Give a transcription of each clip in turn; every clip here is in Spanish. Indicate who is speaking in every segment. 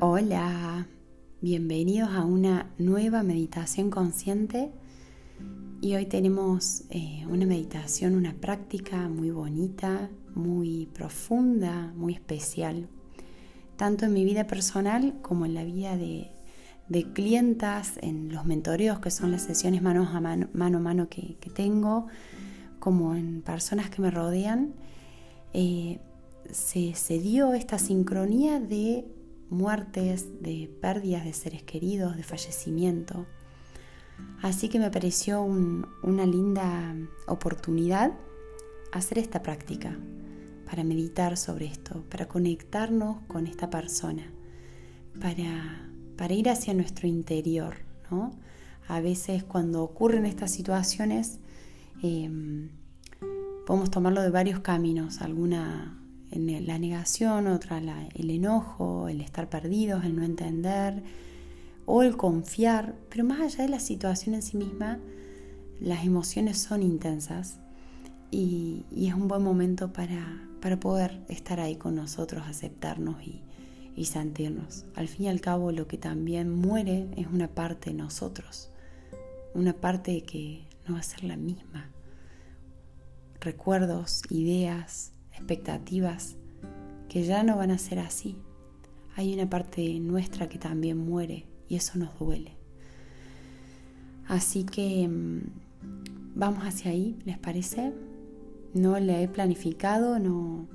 Speaker 1: Hola, bienvenidos a una nueva meditación consciente y hoy tenemos una meditación, una práctica muy bonita, muy profunda, muy especial, tanto en mi vida personal como en la vida de clientas, en los mentoreos que son las sesiones mano a mano que tengo, como en personas que me rodean. Se dio esta sincronía de muertes, de pérdidas de seres queridos, de fallecimiento. Así que me pareció una linda oportunidad hacer esta práctica para meditar sobre esto, para conectarnos con esta persona, para ir hacia nuestro interior, ¿no? A veces cuando ocurren estas situaciones podemos tomarlo de varios caminos, alguna en la negación, otra el enojo, el estar perdidos, el no entender o el confiar, pero más allá de la situación en sí misma, las emociones son intensas y es un buen momento para poder estar ahí con nosotros, aceptarnos y sentirnos. Al fin y al cabo, lo que también muere es una parte de nosotros, una parte que no va a ser la misma. Recuerdos, ideas, expectativas que ya no van a ser así. Hay una parte nuestra que también muere y eso nos duele. Así que vamos hacia ahí, ¿les parece? No le he planificado, no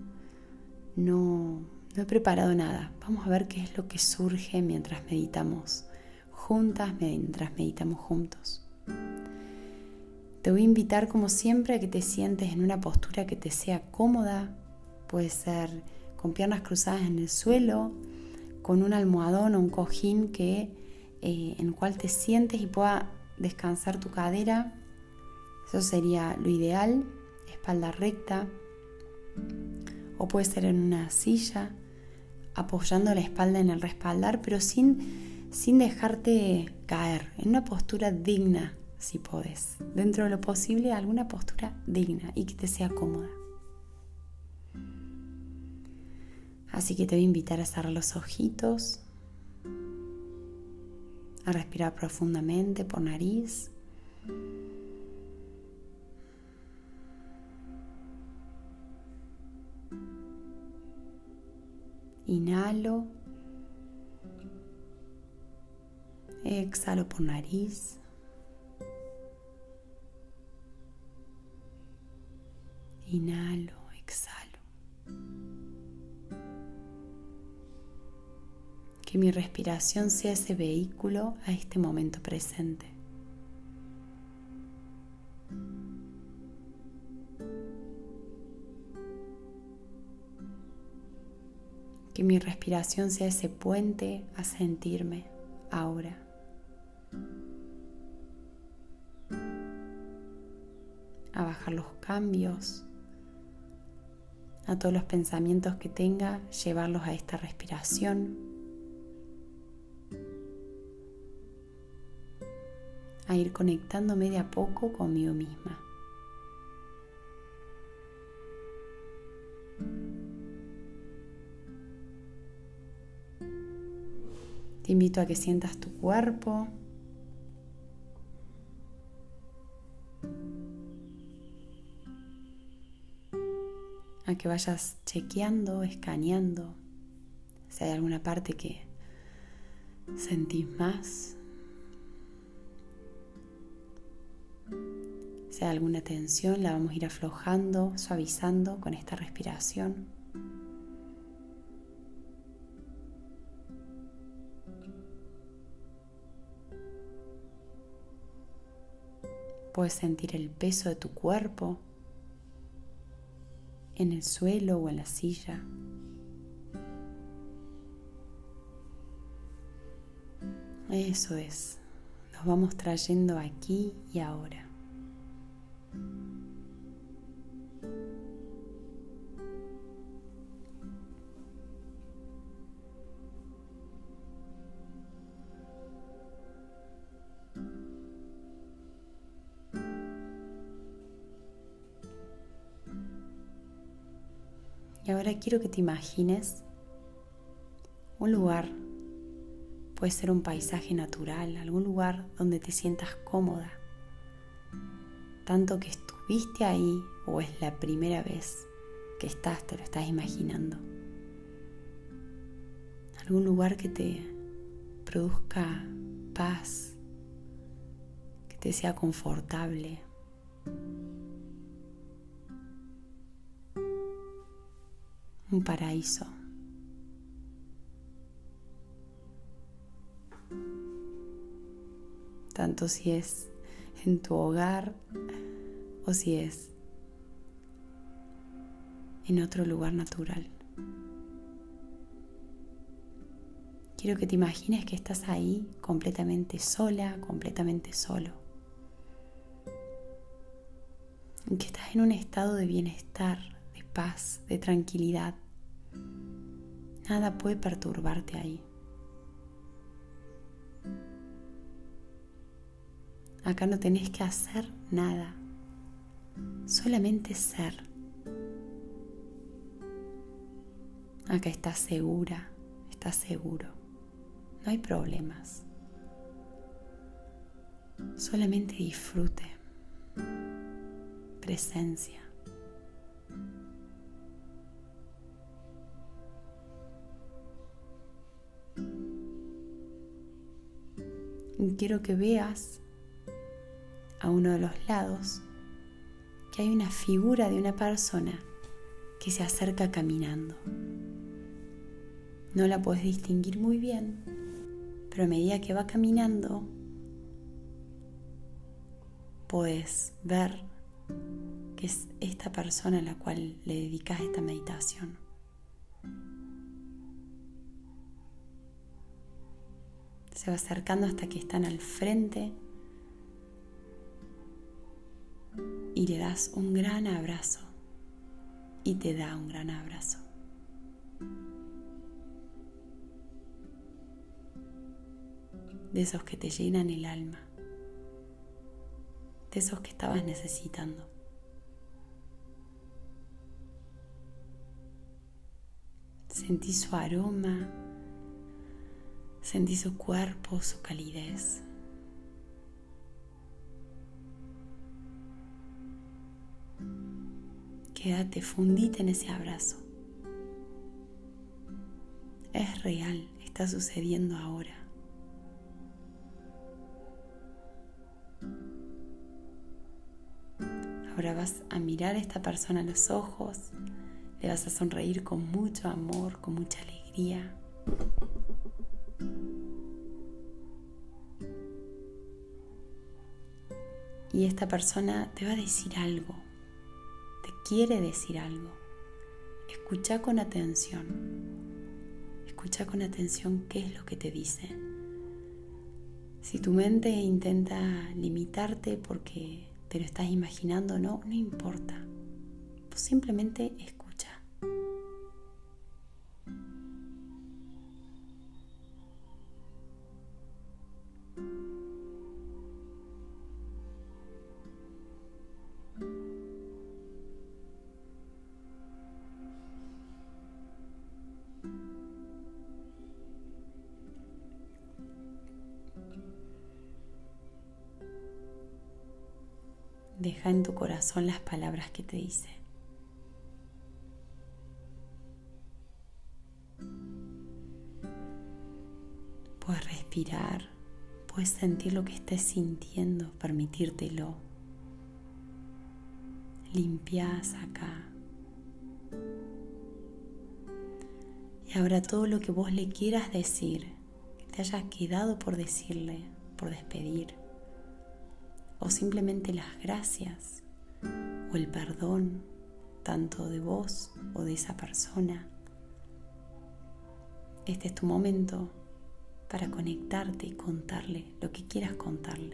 Speaker 1: he preparado nada. Vamos a ver qué es lo que surge mientras meditamos juntas, mientras meditamos juntos. Te voy a invitar, como siempre, a que te sientes en una postura que te sea cómoda. Puede ser con piernas cruzadas en el suelo, con un almohadón o un cojín en el cual te sientes y pueda descansar tu cadera. Eso sería lo ideal, espalda recta. O puede ser en una silla, apoyando la espalda en el respaldar, pero sin dejarte caer, en una postura digna. Si podés, dentro de lo posible, alguna postura digna y que te sea cómoda. Así que te voy a invitar a cerrar los ojitos, a respirar profundamente por nariz. Inhalo, exhalo por nariz. Inhalo, exhalo. Que mi respiración sea ese vehículo a este momento presente. Que mi respiración sea ese puente a sentirme ahora. A bajar los cambios, a todos los pensamientos que tenga, llevarlos a esta respiración, a ir conectándome de a poco conmigo misma. Te invito a que sientas tu cuerpo, a que vayas chequeando, escaneando si hay alguna parte que sentís más, si hay alguna tensión, la vamos a ir aflojando, suavizando con esta respiración. Puedes sentir el peso de tu cuerpo en el suelo o en la silla. Eso es, nos vamos trayendo aquí y ahora. Y ahora quiero que te imagines un lugar Puede ser un paisaje natural, algún lugar donde te sientas cómoda. Tanto que estuviste ahí o es la primera vez que estás, te lo estás imaginando. Algún lugar que te produzca paz, que te sea confortable. Un paraíso. Tanto si es en tu hogar o si es en otro lugar natural. Quiero que te imagines que estás ahí completamente sola, completamente solo. Y que estás en un estado de bienestar, de paz, de tranquilidad. Nada puede perturbarte ahí. Acá no tenés que hacer nada, solamente ser. Acá estás segura, estás seguro. No hay problemas. Solamente disfrute, presencia. Y quiero que veas a uno de los lados que hay una figura de una persona que se acerca caminando. No la puedes distinguir muy bien, pero a medida que va caminando puedes ver que es esta persona a la cual le dedicas esta meditación. Se va acercando hasta que están al frente y le das un gran abrazo y te da un gran abrazo. De esos que te llenan el alma, de esos que estabas necesitando. Sentí su aroma, sentí su cuerpo, su calidez. Quédate, fundite en ese abrazo. Es real, está sucediendo ahora. Ahora vas a mirar a esta persona a los ojos, le vas a sonreír con mucho amor, con mucha alegría. Y esta persona te va a decir algo, te quiere decir algo. Escucha con atención qué es lo que te dice. Si tu mente intenta limitarte porque te lo estás imaginando, no importa. Pues simplemente escucha. Deja en tu corazón las palabras que te dice. Puedes respirar, puedes sentir lo que estés sintiendo, permitírtelo. Limpias acá. Y ahora todo lo que vos le quieras decir, que te haya quedado por decirle, por despedir, o simplemente las gracias o el perdón, tanto de vos o de esa persona. Este es tu momento para conectarte y contarle lo que quieras contarle.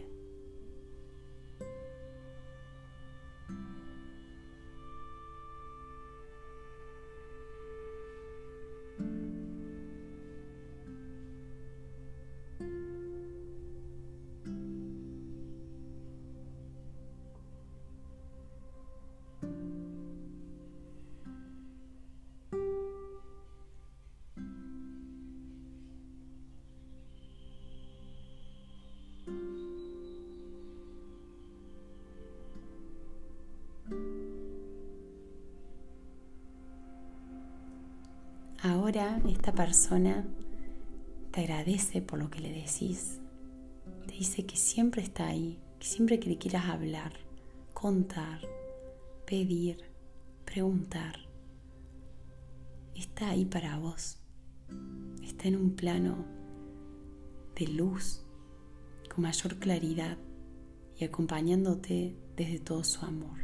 Speaker 1: Ahora esta persona te agradece por lo que le decís. Te dice que siempre está ahí, que siempre que le quieras hablar, contar, pedir, preguntar, está ahí para vos. Está en un plano de luz, con mayor claridad y acompañándote desde todo su amor.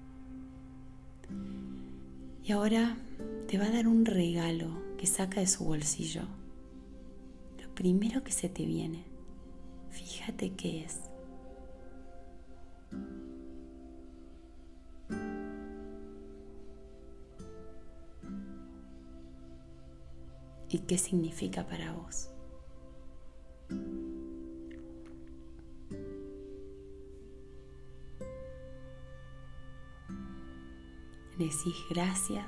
Speaker 1: Y ahora te va a dar un regalo que saca de su bolsillo. Lo primero que se te viene, fíjate qué es. ¿Y qué significa para vos? Decís gracias,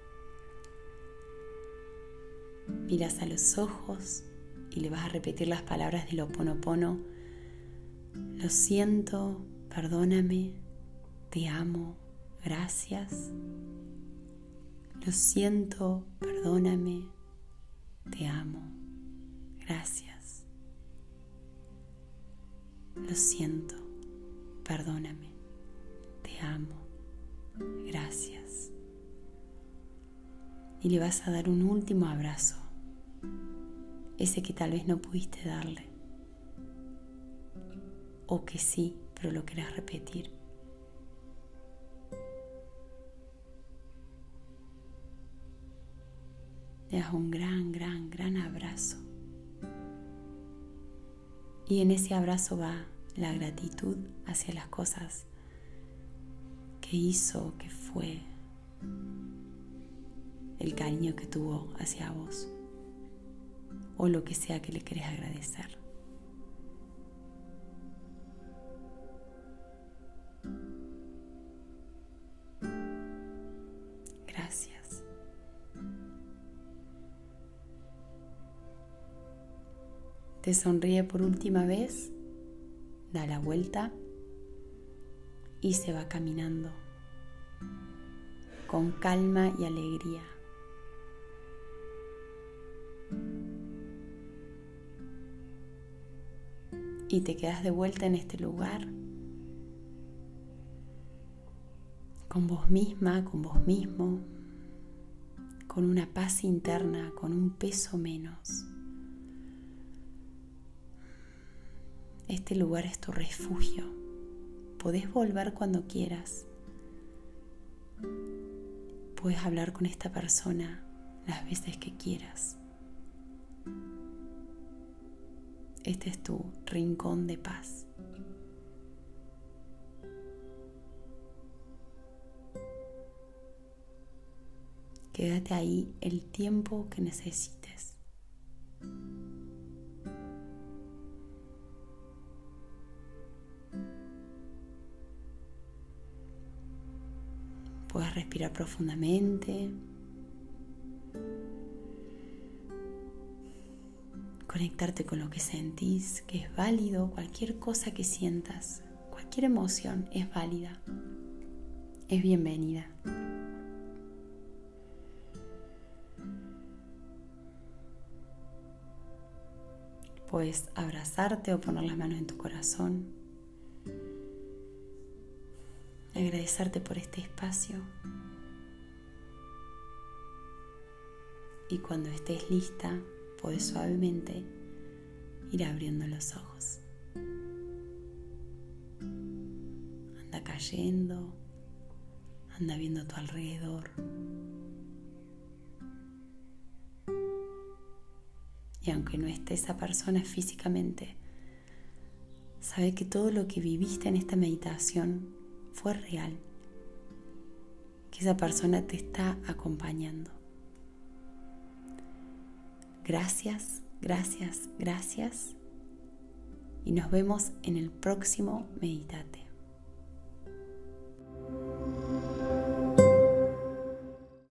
Speaker 1: miras a los ojos y le vas a repetir las palabras del Ho'oponopono. Lo siento, perdóname, te amo, gracias. Lo siento, perdóname, te amo, gracias. Lo siento, perdóname, te amo, gracias. Y le vas a dar un último abrazo, ese que tal vez no pudiste darle, o que sí, pero lo querés repetir. Le das un gran abrazo. Y en ese abrazo va la gratitud hacia las cosas que hizo, que fue, el cariño que tuvo hacia vos, o lo que sea que le querés agradecer. Gracias. Te sonríe por última vez, da la vuelta y se va caminando con calma y alegría. Y te quedas de vuelta en este lugar con vos misma, con vos mismo, con una paz interna, con un peso menos. Este lugar es tu refugio. Podés volver cuando quieras. Puedes hablar con esta persona las veces que quieras. Este es tu rincón de paz. Quédate ahí el tiempo que necesites. Puedes respirar profundamente. Conectarte con lo que sentís, que es válido. Cualquier cosa que sientas, cualquier emoción es válida, es bienvenida. Puedes abrazarte o poner las manos en tu corazón. Agradecerte por este espacio. Y cuando estés lista, puedes suavemente ir abriendo los ojos. Anda cayendo, anda viendo a tu alrededor. Y aunque no esté esa persona físicamente, sabe que todo lo que viviste en esta meditación fue real, que esa persona te está acompañando. Gracias, gracias, gracias. Y nos vemos en el próximo Meditate.